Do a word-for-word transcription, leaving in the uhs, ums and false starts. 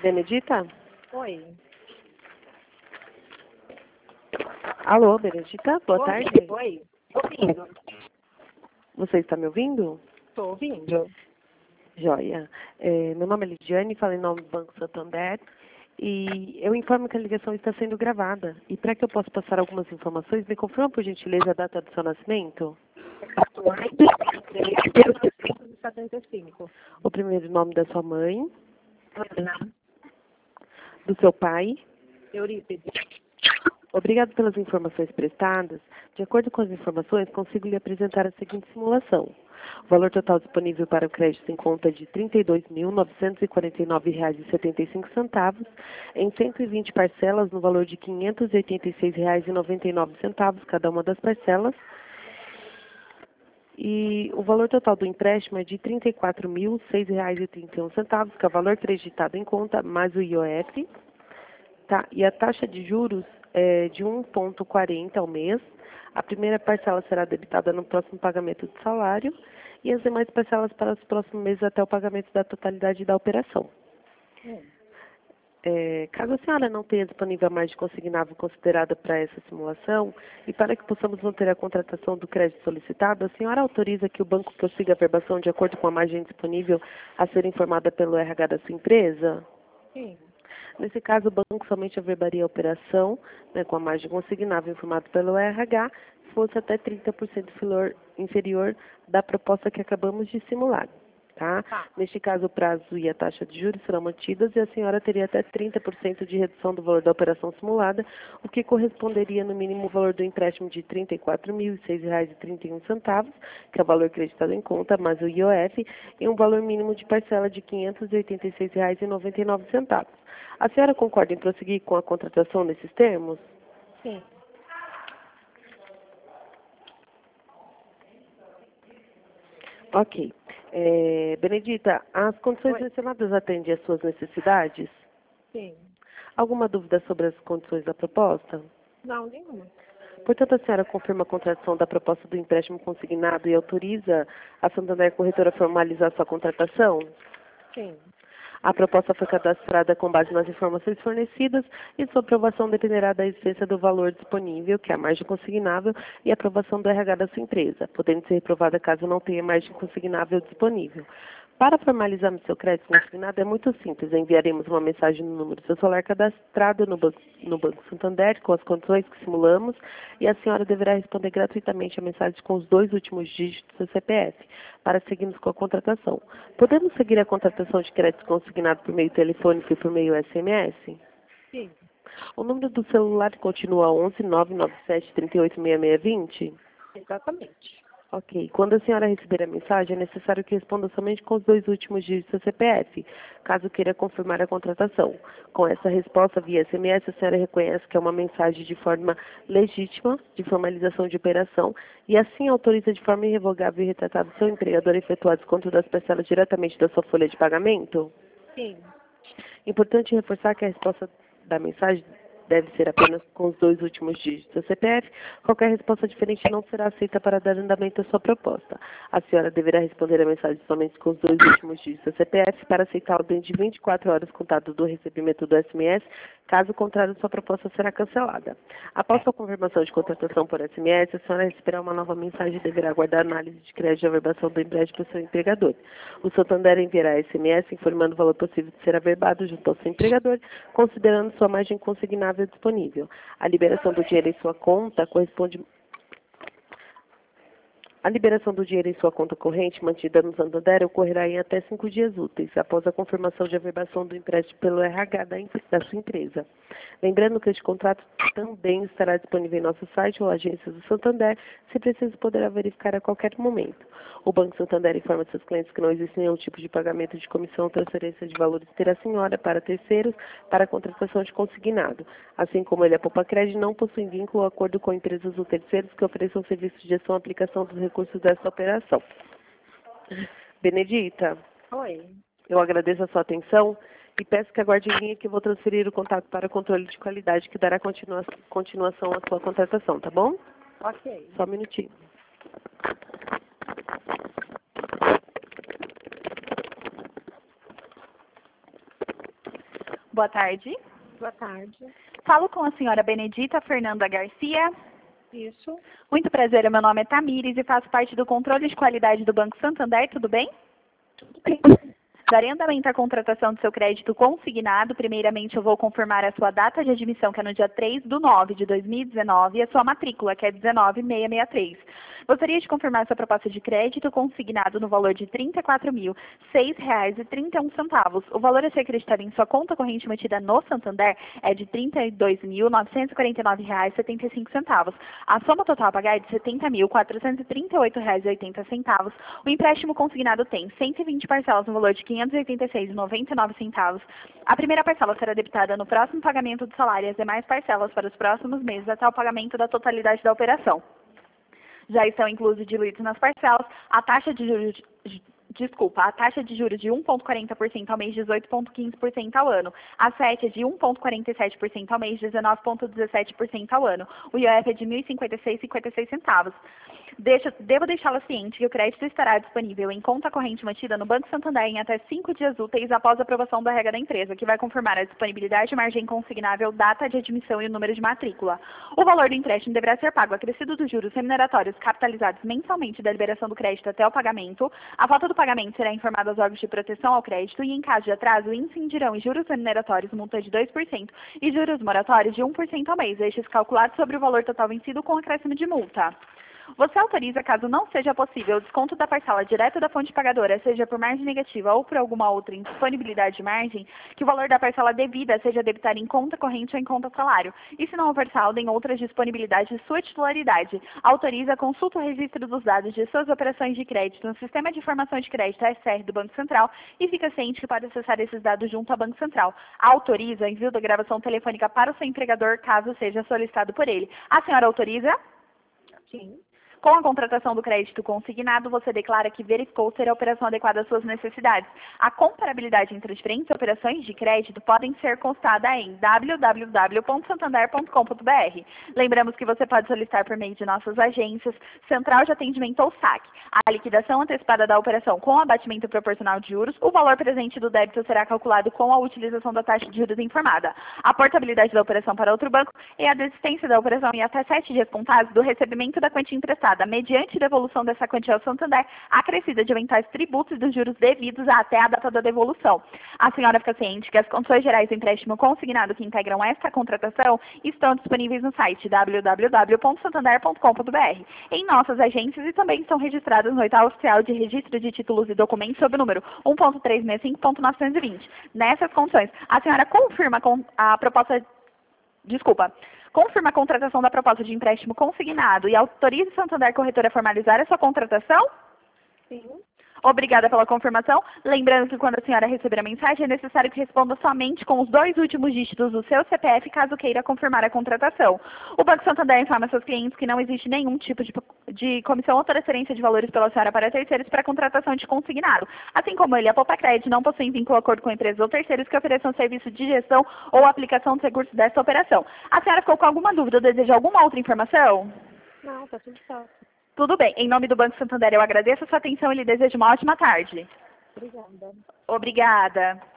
Benedita? Oi. Alô, Benedita? Boa Oi. tarde. Oi. Ouvindo. Você está me ouvindo? Estou ouvindo. Joia. É, meu nome é Lidiane, falo em nome do Banco Santander e eu informo que a ligação está sendo gravada. E para que eu possa passar algumas informações, me confirma, por gentileza, a data do seu nascimento? setenta e cinco. O primeiro nome da sua mãe, Ana. do seu pai. Eurípides. Obrigado pelas informações prestadas. De acordo com as informações, consigo lhe apresentar a seguinte simulação. O valor total disponível para o crédito em conta é de trinta e dois mil, novecentos e quarenta e nove reais e setenta e cinco centavos, em cento e vinte parcelas no valor de quinhentos e oitenta e seis reais e noventa e nove centavos cada uma das parcelas. E o valor total do empréstimo é de trinta e quatro mil, seis reais e trinta e um centavos, que é o valor creditado em conta, mais o I O F. Tá? E a taxa de juros é de um vírgula quarenta ao mês. A primeira parcela será debitada no próximo pagamento de salário e as demais parcelas para os próximos meses até o pagamento da totalidade da operação. Hum. É, caso a senhora não tenha disponível a margem consignável considerada para essa simulação e para que possamos manter a contratação do crédito solicitado, a senhora autoriza que o banco prossiga a verbação de acordo com a margem disponível a ser informada pelo R H da sua empresa? Sim. Nesse caso, o banco somente averbaria a operação, né, com a margem consignável informada pelo R H, se fosse até trinta por cento inferior, inferior da proposta que acabamos de simular. Tá? Tá. Neste caso, o prazo e a taxa de juros serão mantidas e a senhora teria até trinta por cento de redução do valor da operação simulada, o que corresponderia no mínimo ao valor do empréstimo de trinta e quatro mil e seis reais e trinta e um centavos, que é o valor acreditado em conta, mais o I O F, e um valor mínimo de parcela de quinhentos e oitenta e seis reais e noventa e nove centavos. A senhora concorda em prosseguir com a contratação nesses termos? Sim. Ok. É, Benedita, as condições Oi. mencionadas atendem às suas necessidades? Sim. Alguma dúvida sobre as condições da proposta? Não, nenhuma. Portanto, a senhora confirma a contratação da proposta do empréstimo consignado e autoriza a Santander Corretora a formalizar sua contratação? Sim. A proposta foi cadastrada com base nas informações fornecidas e sua aprovação dependerá da existência do valor disponível, que é a margem consignável, e a aprovação do R H da sua empresa, podendo ser reprovada caso não tenha margem consignável disponível. Para formalizarmos seu crédito consignado é muito simples. Enviaremos uma mensagem no número do seu celular cadastrado no Banco, no Banco Santander com as condições que simulamos e a senhora deverá responder gratuitamente a mensagem com os dois últimos dígitos do seu C P F para seguirmos com a contratação. Podemos seguir a contratação de crédito consignado por meio telefônico e por meio S M S? Sim. O número do celular continua onze nove nove sete três oito seis seis dois zero? Exatamente. Ok. Quando a senhora receber a mensagem, é necessário que responda somente com os dois últimos dígitos do C P F, caso queira confirmar a contratação. Com essa resposta via S M S, a senhora reconhece que é uma mensagem de forma legítima de formalização de operação e assim autoriza de forma irrevogável e retratada o seu empregador a efetuar desconto das parcelas diretamente da sua folha de pagamento? Sim. Importante reforçar que a resposta da mensagem deve ser apenas com os dois últimos dígitos do C P F. Qualquer resposta diferente não será aceita para dar andamento à sua proposta. A senhora deverá responder a mensagem somente com os dois últimos dígitos do C P F para aceitá-lo dentro de vinte e quatro horas contado do recebimento do S M S. Caso contrário, sua proposta será cancelada. Após sua confirmação de contratação por S M S, a senhora receberá uma nova mensagem e deverá aguardar análise de crédito e averbação do empréstimo para o seu empregador. O Santander enviará S M S informando o valor possível de ser averbado junto ao seu empregador, considerando sua margem consignável disponível. A liberação do dinheiro em sua conta corresponde A liberação do dinheiro em sua conta corrente, mantida no Santander, ocorrerá em até cinco dias úteis, após a confirmação de averbação do empréstimo pelo R H da, da sua empresa. Lembrando que este contrato também estará disponível em nosso site ou agências do Santander, se preciso poderá verificar a qualquer momento. O Banco Santander informa seus clientes que não existe nenhum tipo de pagamento de comissão ou transferência de valores ter a senhora para terceiros para a contratação de consignado. Assim como ele, a Poupa Crédito não possui vínculo ou acordo com empresas ou terceiros que ofereçam serviços de gestão e aplicação dos recursos dessa operação. Benedita, Oi. eu agradeço a sua atenção e peço que aguarde em linha que eu vou transferir o contato para controle de qualidade que dará continua continuação à sua contratação, tá bom? Ok. Só um minutinho. Boa tarde. Boa tarde. Falo com a senhora Benedita Fernanda Garcia. Isso. Muito prazer, meu nome é Tamires e faço parte do controle de qualidade do Banco Santander, tudo bem? Tudo bem. Darei andamento à contratação do seu crédito consignado. Primeiramente, eu vou confirmar a sua data de admissão, que é no dia três de nove de dois mil e dezenove, e a sua matrícula, que é dezenove mil seiscentos e sessenta e três. Gostaria de confirmar sua proposta de crédito consignado no valor de trinta e quatro mil, seis reais e trinta e um centavos. O valor a ser acreditado em sua conta corrente mantida no Santander é de trinta e dois mil, novecentos e quarenta e nove reais e setenta e cinco centavos. A soma total a pagar é de setenta mil, quatrocentos e trinta e oito reais e oitenta centavos. O empréstimo consignado tem cento e vinte parcelas no valor de quinhentos e oitenta e seis reais e noventa e nove centavos. A primeira parcela será debitada no próximo pagamento do salário e as demais parcelas para os próximos meses até o pagamento da totalidade da operação. Já estão inclusos diluídos nas parcelas a taxa de juros, desculpa, a taxa de juros de um vírgula quarenta por cento ao mês, dezoito vírgula quinze por cento ao ano. A S E T é de um vírgula quarenta e sete por cento ao mês, dezenove vírgula dezessete por cento ao ano. O I O F é de mil e cinquenta e seis reais e cinquenta e seis centavos. Deixa, devo deixá-la ciente que o crédito estará disponível em conta corrente mantida no Banco Santander em até cinco dias úteis após a aprovação da regra da empresa, que vai confirmar a disponibilidade de margem consignável, data de admissão e o número de matrícula. O valor do empréstimo deverá ser pago acrescido dos juros remuneratórios capitalizados mensalmente da liberação do crédito até o pagamento. A falta do pagamento será informada aos órgãos de proteção ao crédito e, em caso de atraso, incidirão em juros remuneratórios multa de dois por cento e juros moratórios de um por cento ao mês, estes calculados sobre o valor total vencido com acréscimo de multa. Você autoriza, caso não seja possível, o desconto da parcela direto da fonte pagadora, seja por margem negativa ou por alguma outra indisponibilidade de margem, que o valor da parcela devida seja debitado em conta corrente ou em conta salário, e se não houver saldo em outras disponibilidades de sua titularidade. Autoriza, consulta o registro dos dados de suas operações de crédito no Sistema de Informação de Crédito S R do Banco Central e fica ciente que pode acessar esses dados junto ao Banco Central. Autoriza envio da gravação telefônica para o seu empregador, caso seja solicitado por ele. A senhora autoriza? Sim. Com a contratação do crédito consignado, você declara que verificou ser a operação adequada às suas necessidades. A comparabilidade entre as diferentes operações de crédito podem ser constada em w w w ponto santander ponto com ponto b r. Lembramos que você pode solicitar por meio de nossas agências, Central de Atendimento ou S A C, a liquidação antecipada da operação com abatimento proporcional de juros. O valor presente do débito será calculado com a utilização da taxa de juros informada. A portabilidade da operação para outro banco e a desistência da operação em até sete dias contados do recebimento da quantia emprestada, mediante devolução dessa quantia ao Santander, acrescida de eventuais tributos dos juros devidos até a data da devolução. A senhora fica ciente que as condições gerais do empréstimo consignado que integram esta contratação estão disponíveis no site w w w ponto santander ponto com ponto b r, em nossas agências, e também estão registradas no oitavo oficial de registro de títulos e documentos sob o número um ponto trezentos e sessenta e cinco ponto novecentos e vinte. Nessas condições, a senhora confirma com a proposta... Desculpa. Confirma a contratação da proposta de empréstimo consignado e autoriza o Santander Corretora a formalizar a sua contratação? Sim. Obrigada pela confirmação. Lembrando que quando a senhora receber a mensagem, é necessário que responda somente com os dois últimos dígitos do seu C P F, caso queira confirmar a contratação. O Banco Santander informa seus clientes que não existe nenhum tipo de, de comissão ou transferência de valores pela senhora para terceiros para a contratação de consignado. Assim como ele, a Poupa Crédito não possui vínculo ou acordo com empresas ou terceiros que ofereçam serviço de gestão ou aplicação dos recursos desta operação. A senhora ficou com alguma dúvida ou deseja alguma outra informação? Não, tá tudo certo. Tudo bem. Em nome do Banco Santander, eu agradeço a sua atenção e lhe desejo uma ótima tarde. Obrigada. Obrigada.